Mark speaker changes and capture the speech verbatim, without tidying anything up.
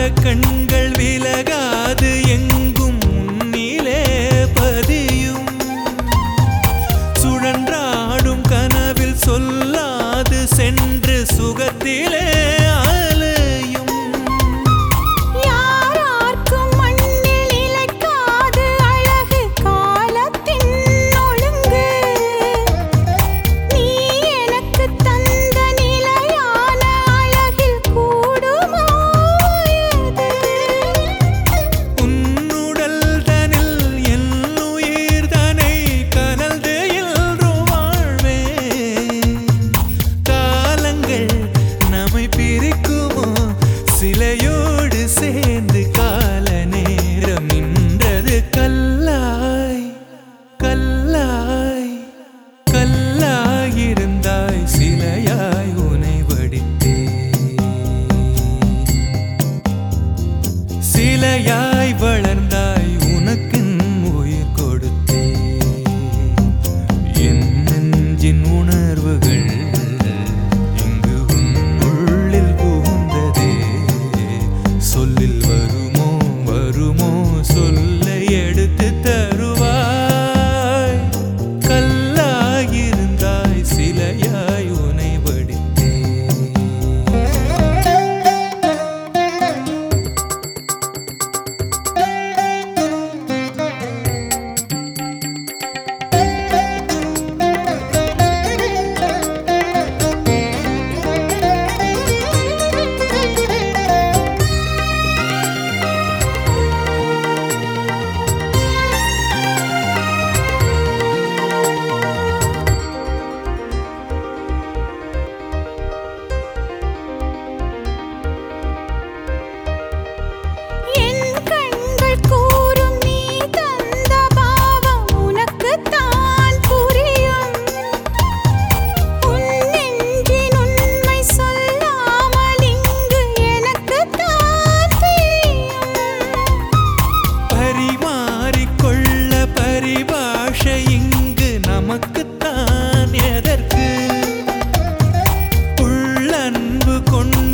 Speaker 1: கண்கள் விலகாது எங்கும் முன்னிலே பதியும் சுழன்றாடும் கனவில் சொல்லாது சென்று சுகத்திலே அலையும்
Speaker 2: யாரார்க்கும் மண்ணில் இழைக்காது அழகு காலத்தின் ஒழுங்கு நீ எனக்கு தந்த நிலையான அழகில் கூடுமோ இது
Speaker 1: உன்னுடல் தனில் என் உயிர் தனை கனல்து எல்றும் வாழ்வேன் காலங்கள் நம்மை பிரிக்குமோ சிலையோடு சேர்ந்து கால நேரம் நின்றது கல்லாய் கல்லாய் கல்லாயிருந்தாய் சிலையாய் உனை வடித்தேன் சிலையாய் வளர்ந்தாய் உனக்கு உயிர் கொடுத்தேன் என் நெஞ்சின் உணர்வுகள் இங்கு உன் உள்ளில் புகுந்ததே சொல்லில் வருமோ வருமோ சொல்லை எடுத்து தருவாய் கல்லாயிருந்தாய் சிலையாய் உனை வடித்தேன்
Speaker 2: என் கண்கள் கூறும் நீ தந்த பாவம் உனக்குத்தான் புரியும் உன் நெஞ்சின் உண்மை சொல்லாமல் இங்கு எனக்குத்தான் தெரியும்
Speaker 1: பரிமாறிக்கொள்ள பரிபாஷை இங்கு நமக்குத்தான் எதற்கு உள்ளன்பு கொண்டு